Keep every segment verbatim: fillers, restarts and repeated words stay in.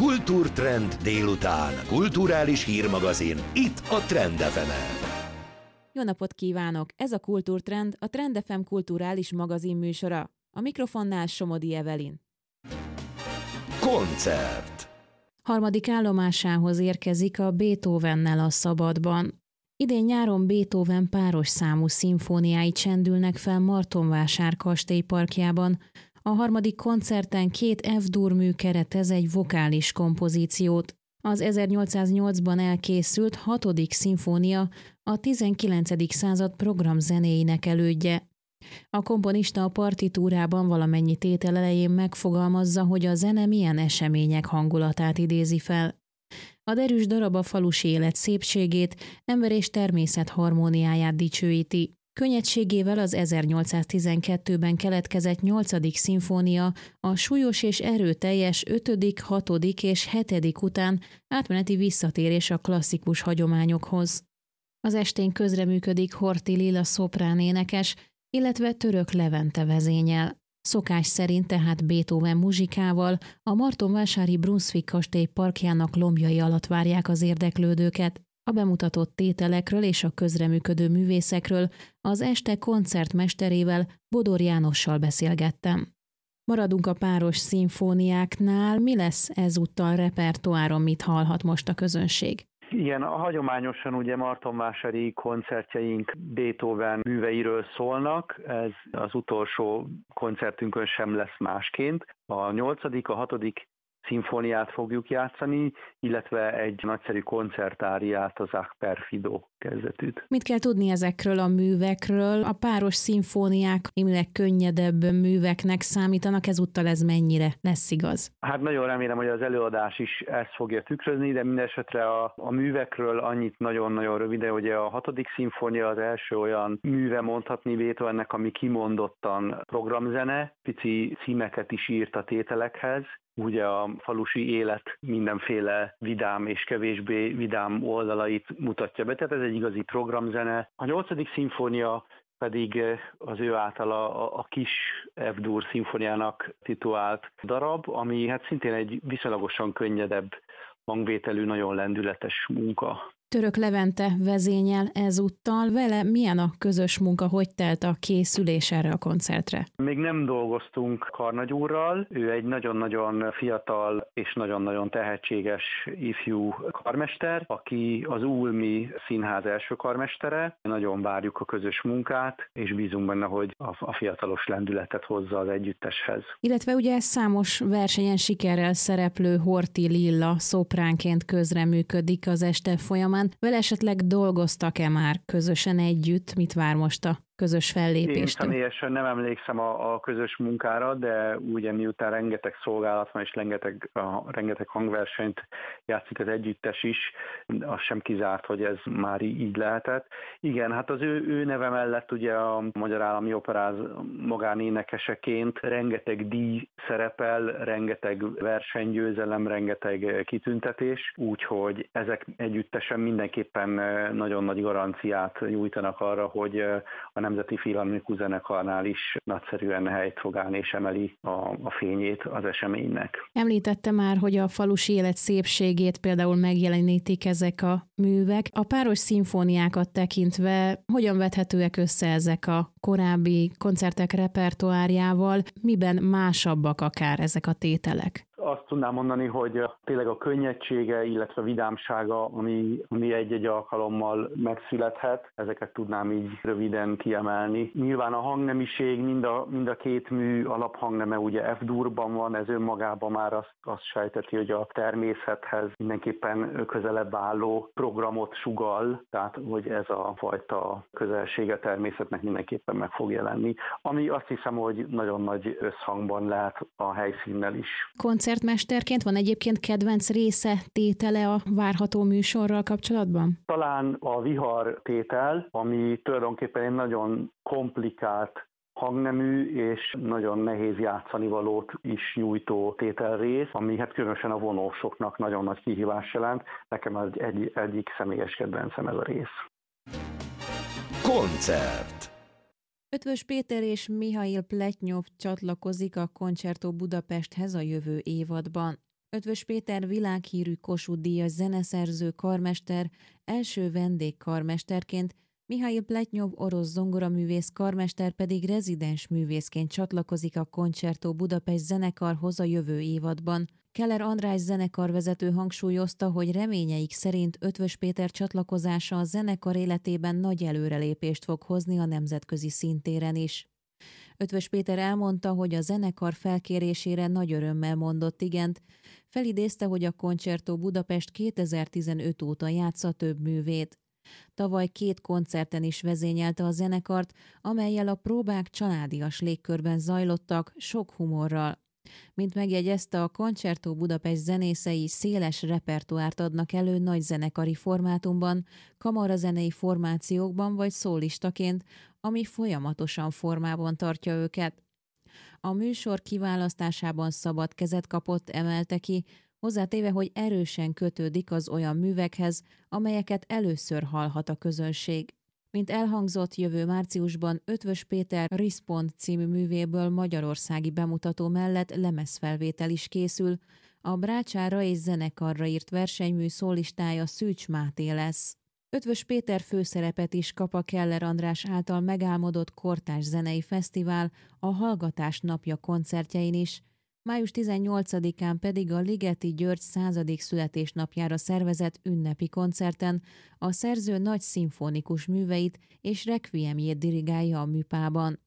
Kultúrtrend délután. Kulturális hírmagazin. Itt a Trend ef emen. Jó napot kívánok! Ez a Kultúrtrend, a Trend ef em kulturális magazin műsora. A mikrofonnál Somodi Evelyn. Koncert. Harmadik állomásához érkezik a Beethovennel a Szabadban. Idén nyáron Beethoven páros számú szimfóniái csendülnek fel Martonvásár kastély parkjában. A harmadik koncerten két F-dur mű keretez egy vokális kompozíciót. Az ezernyolcszáznyolcban elkészült hatodik szimfónia a tizenkilencedik század programzenéinek elődje. A komponista a partitúrában valamennyi tétel elején megfogalmazza, hogy a zene milyen események hangulatát idézi fel. A derűs darab a falusi élet szépségét, ember és természet harmóniáját dicsőíti. Könnyedségével az ezernyolcszáztizenkettőben keletkezett nyolcadik szimfónia a súlyos és erőteljes ötödik, hatodik és hetedik után átmeneti visszatérés a klasszikus hagyományokhoz. Az estén közreműködik Horthy Lilla szoprán énekes, illetve Török Levente vezényel. Szokás szerint tehát Beethoven muzsikával a martonvásári Brunswick kastély parkjának lombjai alatt várják az érdeklődőket. A bemutatott tételekről és a közreműködő művészekről az este koncertmesterével, Bodor Jánossal beszélgettem. Maradunk a páros szimfóniáknál, mi lesz ezúttal repertoáron, mit hallhat most a közönség? Igen, a hagyományosan ugye martonvásári koncertjeink Beethoven műveiről szólnak, ez az utolsó koncertünkön sem lesz másként. A nyolcadik, a hatodik szimfóniát fogjuk játszani, illetve egy nagyszerű koncertáriát, az Ach Perfido kezdetűt. Mit kell tudni ezekről a művekről? A páros szimfóniák némileg könnyedebb műveknek számítanak, ezúttal ez mennyire lesz igaz? Hát nagyon remélem, hogy az előadás is ezt fogja tükrözni, de mindesetre a, a művekről annyit nagyon-nagyon röviden, hogy a hatodik szimfónia az első olyan műve mondhatni Beethovennek, ami kimondottan programzene, pici címeket is írt a tételekhez. Ugye a falusi élet mindenféle vidám és kevésbé vidám oldalait mutatja be, tehát ez egy igazi programzene. A nyolcadik szimfónia pedig az ő általa a, a kis F-dur szimfóniának titulált darab, ami hát szintén egy viszonylagosan könnyedebb hangvételű, nagyon lendületes munka. Török Levente vezényel ezúttal, vele milyen a közös munka, hogy telt a készülés erre a koncertre? Még nem dolgoztunk Karnagy úrral, ő egy nagyon-nagyon fiatal és nagyon-nagyon tehetséges ifjú karmester, aki az Ulmi Színház első karmestere. Nagyon várjuk a közös munkát, és bízunk benne, hogy a fiatalos lendületet hozza az együtteshez. Illetve ugye számos versenyen sikerrel szereplő Horthy Lilla szopránként közreműködik az este folyamán. Vele esetleg dolgoztak-e már közösen együtt? Mit vár most a közös fellépéstől? Én személyesen nem emlékszem a, a közös munkára, de ugye miután rengeteg szolgálat van és rengeteg, a, rengeteg hangversenyt játszik az együttes is, az sem kizárt, hogy ez már így lehetett. Igen, hát az ő, ő neve mellett ugye a Magyar Állami Operáz magánénekeseként rengeteg díj szerepel, rengeteg versenygyőzelem, rengeteg kitüntetés, úgyhogy ezek együttesen mindenképpen nagyon nagy garanciát nyújtanak arra, hogy a Nemzeti Filharmonikus Zenekarnál is nagyszerűen helyt fog állni és emeli a, a fényét az eseménynek. Említette már, hogy a falusi élet szépségét például megjelenítik ezek a művek. A páros szimfóniákat tekintve hogyan vethetőek össze ezek a korábbi koncertek repertoárjával, miben másabbak akár ezek a tételek? Azt tudnám mondani, hogy tényleg a könnyedsége, illetve vidámsága, ami, ami egy-egy alkalommal megszülethet, ezeket tudnám így röviden kiemelni. Nyilván a hangnemiség, mind a, mind a két mű alaphangneme ugye F-durban van, ez önmagában már azt, azt sejteti, hogy a természethez mindenképpen közelebb álló programot sugall, tehát hogy ez a fajta közelsége természetnek mindenképpen meg fog jelenni, ami azt hiszem, hogy nagyon nagy összhangban lehet a helyszínnel is. Koncertmesterként van egyébként kedvenc része, tétele a várható műsorral kapcsolatban? Talán a vihar tétel, ami tulajdonképpen egy nagyon komplikált hangnemű és nagyon nehéz játszani valót is nyújtó tételrész, ami hát különösen a vonósoknak nagyon nagy kihívás jelent. Nekem egy, egy, egyik személyes kedvencem ez a rész. Koncert. Eötvös Péter és Mihail Pletnyov csatlakozik a Concerto Budapesthez a jövő évadban. Eötvös Péter világhírű Kossuth-díjas zeneszerző, karmester, első vendégkarmesterként, Mihail Pletnyov orosz zongoraművész karmester pedig rezidens művészként csatlakozik a Concerto Budapest zenekarhoz a jövő évadban. Keller András zenekarvezető hangsúlyozta, hogy reményeik szerint Eötvös Péter csatlakozása a zenekar életében nagy előrelépést fog hozni a nemzetközi színtéren is. Eötvös Péter elmondta, hogy a zenekar felkérésére nagy örömmel mondott igent, felidézte, hogy a Concerto Budapest kétezer-tizenöt óta játsza több művét. Tavaly két koncerten is vezényelte a zenekart, amellyel a próbák családias légkörben zajlottak, sok humorral. Mint megjegyezte, a Concerto Budapest zenészei széles repertoárt adnak elő nagy zenekari formátumban, kamarazenei formációkban vagy szólistaként, ami folyamatosan formában tartja őket. A műsor kiválasztásában szabad kezet kapott, emelte ki, hozzátéve, hogy erősen kötődik az olyan művekhez, amelyeket először hallhat a közönség. Mint elhangzott, jövő márciusban Eötvös Péter Respond című művéből magyarországi bemutató mellett lemezfelvétel is készül, a brácsára és zenekarra írt versenymű szólistája Szűcs Máté lesz. Eötvös Péter főszerepet is kap a Keller András által megálmodott kortárs zenei fesztivál, a Hallgatás napja koncertjein is, május tizennyolcadikán pedig a Ligeti György századik születésnapjára szervezett ünnepi koncerten a szerző nagy szimfonikus műveit és rekviemjét dirigálja a műpában.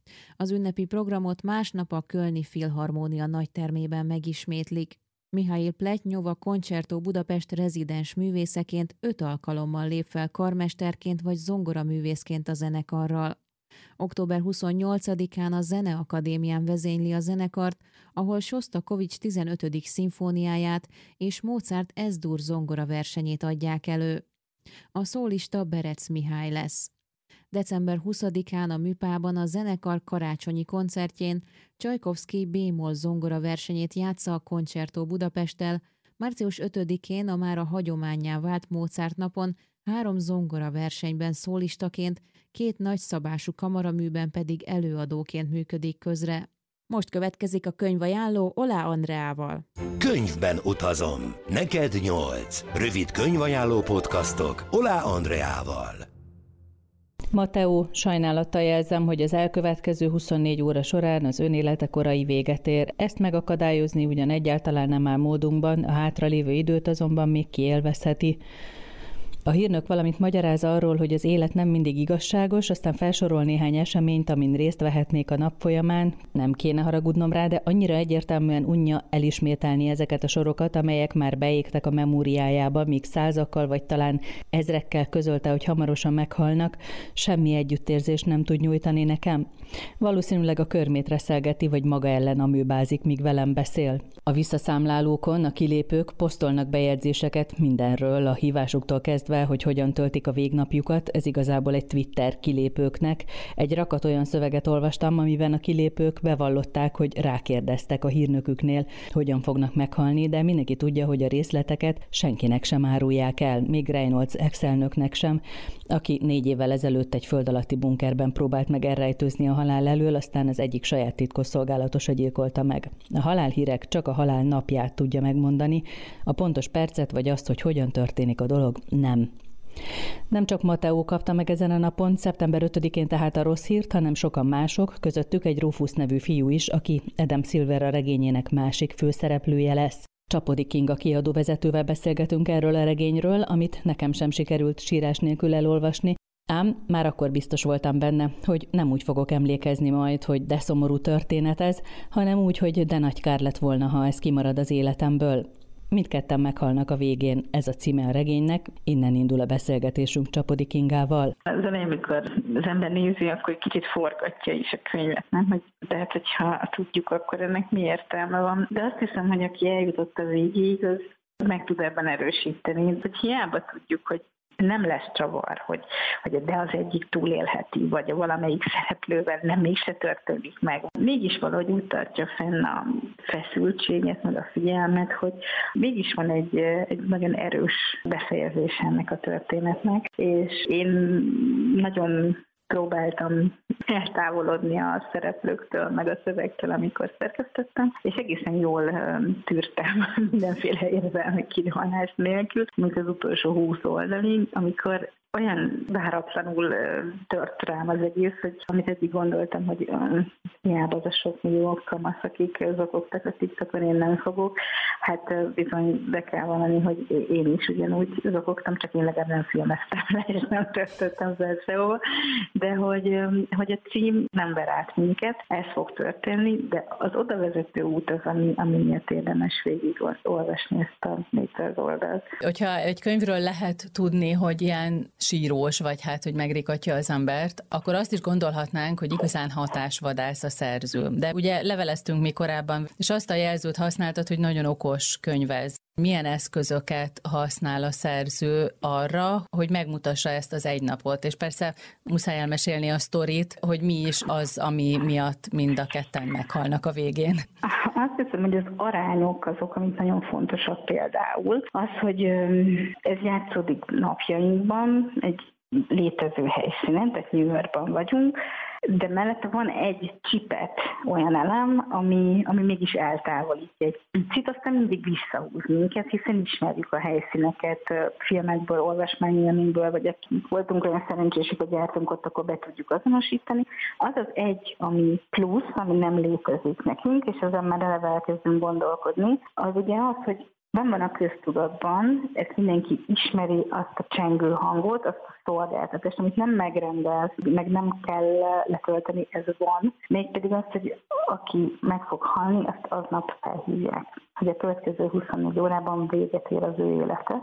Az ünnepi programot másnap a Kölni Filharmónia nagytermében megismétlik. Mihail Pletnyov a Concerto Budapest rezidens művészeként öt alkalommal lép fel karmesterként vagy zongoraművészként a zenekarral. október huszonnyolcadikán a Zeneakadémián vezényli a zenekart, ahol Sosztakovics tizenötödik szimfóniáját és Mozart Es-dur zongora versenyét adják elő. A szólista Berec Mihály lesz. december huszadikán a műpában a zenekar karácsonyi koncertjén Csajkovszky bémol zongora versenyét játsza a Concerto Budapesttel, március ötödikén a már a hagyománnyá vált Mozart napon három zongora versenyben szólistaként, két nagyszabású kamaraműben pedig előadóként működik közre. Most következik a könyvajánló Oláh Andreával. Könyvben utazom. Neked nyolc. Rövid könyvajánló podcastok Oláh Andreával. Mateo, sajnálattal jelzem, hogy az elkövetkező huszonnégy óra során az önélete korai véget ér. Ezt megakadályozni ugyan egyáltalán nem áll módunkban, a hátralévő időt azonban még kiélvezheti. A hírnök valamit magyaráz arról, hogy az élet nem mindig igazságos, aztán felsorol néhány eseményt, amin részt vehetnék a nap folyamán. Nem kéne haragudnom rá, de annyira egyértelműen unja elismételni ezeket a sorokat, amelyek már beégtek a memóriájába, míg százakkal vagy talán ezrekkel közölte, hogy hamarosan meghalnak, semmi együttérzést nem tud nyújtani nekem. Valószínűleg a körmét reszelgeti, vagy maga ellen amőbázik, míg velem beszél. A visszaszámlálókon a kilépők posztolnak bejegyzéseket mindenről, a hívásuktól kezdve, hogy hogyan töltik a végnapjukat, ez igazából egy Twitter kilépőknek. Egy rakat olyan szöveget olvastam, amiben a kilépők bevallották, hogy rákérdeztek a hírnöküknél, hogyan fognak meghalni, de mindenki tudja, hogy a részleteket senkinek sem árulják el, még Reynolds ex-elnöknek sem, aki négy évvel ezelőtt egy föld alatti bunkerben próbált meg elrejtőzni a halál elől, aztán az egyik saját titkosszolgálatosa gyilkolta meg. A halálhírek csak a halál napját tudja megmondani, a pontos percet vagy azt, hogy hogyan történik a dolog, nem. Nem csak Mateo kapta meg ezen a napon, szeptember ötödikén tehát a rossz hírt, hanem sokan mások, közöttük egy Rufus nevű fiú is, aki Adam Silver a regényének másik főszereplője lesz. Csapodi Kinga kiadóvezetővel beszélgetünk erről a regényről, amit nekem sem sikerült sírás nélkül elolvasni, ám már akkor biztos voltam benne, hogy nem úgy fogok emlékezni majd, hogy de szomorú történet ez, hanem úgy, hogy de nagy kár lett volna, ha ez kimarad az életemből. Mindketten meghalnak a végén, ez a címe a regénynek, innen indul a beszélgetésünk Csapodi Kingával. Az elején, amikor az ember nézi, akkor kicsit forgatja is a könyvet, nem? Hogy, tehát, hogyha tudjuk, akkor ennek mi értelme van. De azt hiszem, hogy aki eljutott a végéig, az meg tud ebben erősíteni. Hogy hiába tudjuk, hogy nem lesz csavar, hogy, hogy de az egyik túlélheti, vagy a valamelyik szereplővel nem mégse történik meg. Mégis valahogy úgy tartja fenn a feszültséget, meg a figyelmet, hogy mégis van egy, egy nagyon erős befejezés ennek a történetnek, és én nagyon próbáltam eltávolodni a szereplőktől, meg a szövegtől, amikor szerkesztettem, és egészen jól tűrtem mindenféle érzelmi kirohanás nélkül, mint az utolsó húsz oldalig, amikor olyan váratlanul tört rám az egész, hogy amit eddig gondoltam, hogy hiába az a sok millió kamasz, akik zokogtak a TikTokon, én nem fogok. Hát bizony be kell valami, hogy én is ugyanúgy zokogtam, csak én legalább nem filmeztem le, és nem töltöttem fel sehova. De hogy, hogy a cím nem ver át minket, ez fog történni, de az oda vezető út az, ami, ami miatt érdemes végig olvasni ezt a négyszáz oldalt. Hogyha egy könyvről lehet tudni, hogy ilyen sírós, vagy hát, hogy megrikatja az embert, akkor azt is gondolhatnánk, hogy igazán hatásvadász a szerző. De ugye leveleztünk mi korábban, és azt a jelzőt használtad, hogy nagyon okos könyvez. Milyen eszközöket használ a szerző arra, hogy megmutassa ezt az egy napot? És persze muszáj elmesélni a sztorit, hogy mi is az, ami miatt mind a ketten meghalnak a végén. Azt hiszem, hogy az arányok azok, amik nagyon fontosak például. Az, hogy ez játszódik napjainkban, egy létező helyszínen, tehát New Yorkban vagyunk, de mellette van egy csipet olyan elem, ami, ami mégis eltávolítja egy picit, aztán mindig visszahúz minket, hiszen ismerjük a helyszíneket filmekből, olvasmányélményből, vagy akik voltunk olyan szerencsések, hogy jártunk ott, akkor be tudjuk azonosítani. Az az egy, ami plusz, ami nem létezik nekünk, és ezen már eleve elkezdünk gondolkodni, az ugye az, hogy benn van a köztudatban, ezt mindenki ismeri, azt a csengő hangot, azt a szolgáltatást, amit nem megrendel, meg nem kell letölteni, ez van. Mégpedig azt, hogy aki meg fog halni, azt aznap felhívják. Hogy a következő huszonnégy órában véget ér az ő élete.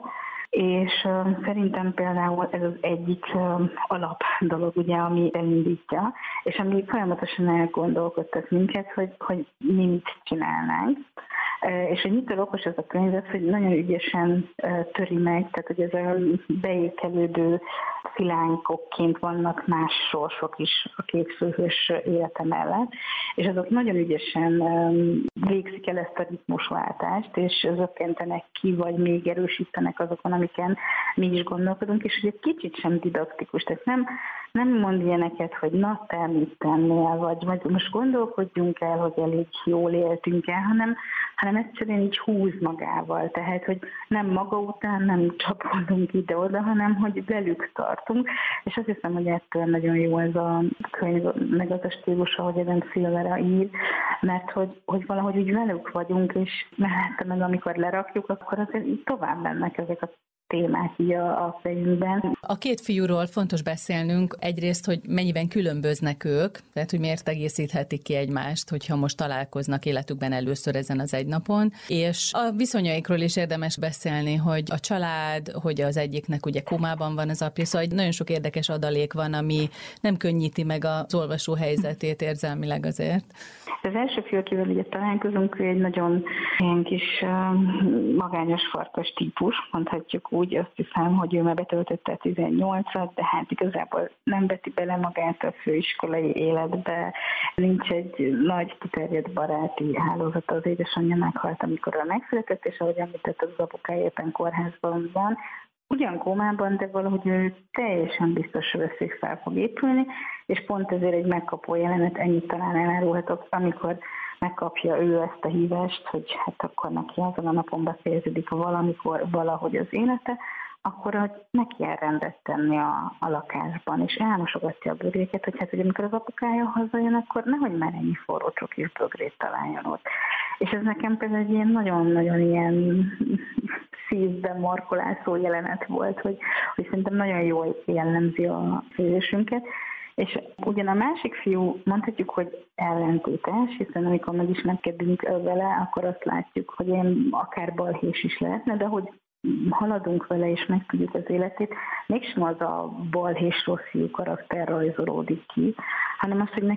És uh, szerintem például ez az egyik uh, alap dolog, ugye, ami elindítja, és ami folyamatosan elgondolkodtat minket, hogy, hogy mi mit csinálnánk. Uh, és hogy mitől okos ez a könyv, az, hogy nagyon ügyesen uh, töri meg, tehát hogy ez a beékelődő szilánykokként vannak más sorsok is a két főhős élete mellett, és azok nagyon ügyesen um, végzik el ezt a ritmusváltást, és zökkentenek ki, vagy még erősítenek azokon, amiken mi is gondolkodunk, és hogy egy kicsit sem didaktikus, tehát nem, nem mond ilyeneket, hogy na, te mit tennél, vagy, vagy most gondolkodjunk el, hogy elég jól éltünk el, hanem, hanem egyszerűen így húz magával, tehát, hogy nem maga után, nem csapódunk ide-oda, hanem hogy velük tartunk, és azt hiszem, hogy ettől nagyon jó ez a könyv, meg az a stílusa, hogy Adam Silvera ír, mert hogy, hogy valahogy úgy velük vagyunk, és mellette meg amikor lerakjuk, akkor azért tovább mennek ezek a témák így a, a fejünkben. A két fiúról fontos beszélnünk egyrészt, hogy mennyiben különböznek ők, tehát hogy miért egészíthetik ki egymást, hogyha most találkoznak életükben először ezen az egy napon, és a viszonyaikról is érdemes beszélni, hogy a család, hogy az egyiknek ugye komában van az apja, szóval nagyon sok érdekes adalék van, ami nem könnyíti meg az olvasó helyzetét érzelmileg azért. Az első fiú, akivel ugye találkozunk, ő egy nagyon ilyen kis uh, magányos farkas típus, mondhatjuk úgy, azt hiszem, hogy ő már betöltötte a tizennyolcat, de hát igazából nem veti bele magát a főiskolai életbe. Nincs egy nagy kiterjedt baráti hálózata, az édesanyja meghalt, amikor ő megszületett, és ahogy említett, az apukája éppen kórházban van. Ugyan kómában, de valahogy ő teljesen biztos, hogy összeg fel fog épülni, és pont ezért egy megkapó jelenet, ennyit talán elárulhatok, amikor megkapja ő ezt a hívást, hogy hát akkor neki azon a napon befejeződik valamikor valahogy az élete, akkor hogy neki kell rendet tenni a, a lakásban, és elmosogatja a bögréket, hogy hát, hogy amikor az apukája hazajön, akkor nehogy már ennyi forró csokis bögrét találjon ott. És ez nekem például egy ilyen nagyon-nagyon ilyen szívben markolászó jelenet volt, hogy, hogy szerintem nagyon jól jellemzi a főzésünket. És ugyan a másik fiú, mondhatjuk, hogy ellentétes, hiszen amikor megismerkedünk vele, akkor azt látjuk, hogy ilyen akár balhés is lehetne, de hogy haladunk vele és megtudjuk az életét, mégsem az a balhés rossz fiú karakter rajzolódik ki, hanem az, hogy neki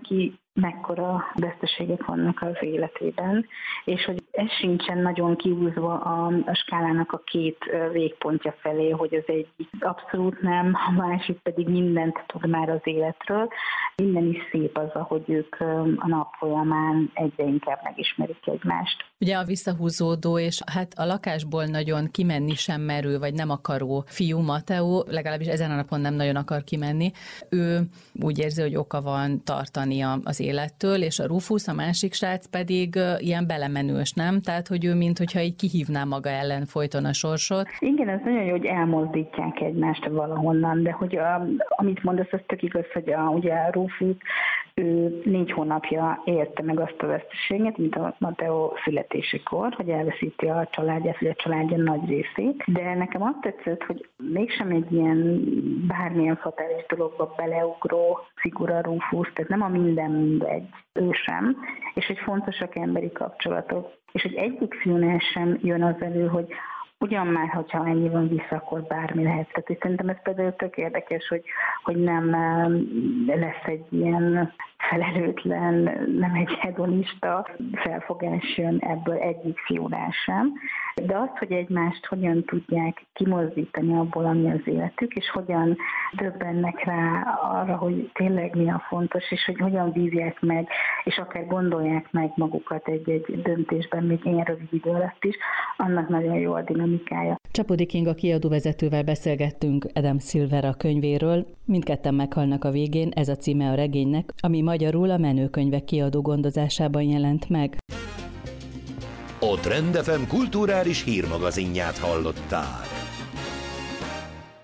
mekkora veszteségek vannak az életében, és hogy ez sincsen nagyon kiúzva a, a skálának a két végpontja felé, hogy az egyik abszolút nem, a másik pedig mindent tud már az életről. Minden is szép az, ahogy ők a nap folyamán egyre inkább megismerik egymást. Ugye a visszahúzódó, és hát a lakásból nagyon kimenni sem merő, vagy nem akaró fiú Mateo, legalábbis ezen a napon nem nagyon akar kimenni. Ő úgy érzi, hogy oka van tartania az élettől, és a Rufus, a másik srác pedig ilyen belemenős, nem? Tehát, hogy ő minthogyha így kihívná maga ellen folyton a sorsot. Igen, ez nagyon jó, hogy elmozdítják egymást valahonnan, de hogy a, amit mondasz, az tök igaz, hogy a, ugye a Rufus, ő négy hónapja érte meg azt a veszteséget, mint a Mateo születésekor, hogy elveszíti a családját, vagy a családja nagy részét. De nekem azt tetszett, hogy mégsem egy ilyen bármilyen fatális dologba beleugró figura Rufus, tehát nem a minden mindegy, ő sem, és hogy fontosak emberi kapcsolatok. És hogy egyik fiúnál sem jön az elő, hogy ugyan már, hogyha ennyi van vissza, akkor bármi lehet. Tehát szerintem ez például tök érdekes, hogy, hogy nem lesz egy ilyen felelőtlen, nem egy hedonista felfogás jön ebből egyik fiúnál sem. De az, hogy egymást hogyan tudják kimozdítani abból, ami az életük, és hogyan döbbennek rá arra, hogy tényleg mi a fontos, és hogy hogyan vívják meg, és akár gondolják meg magukat egy-egy döntésben, még ilyen rövid idő alatt is, annak nagyon jó a dinamikája. Csapody Kinga kiadóvezetővel beszélgettünk Adam Silvera könyvéről. Mindketten meghalnak a végén, ez a címe a regénynek, ami magyarul a Menőkönyvek kiadó gondozásában jelent meg. A Trend ef em kulturális hírmagazinját hallották.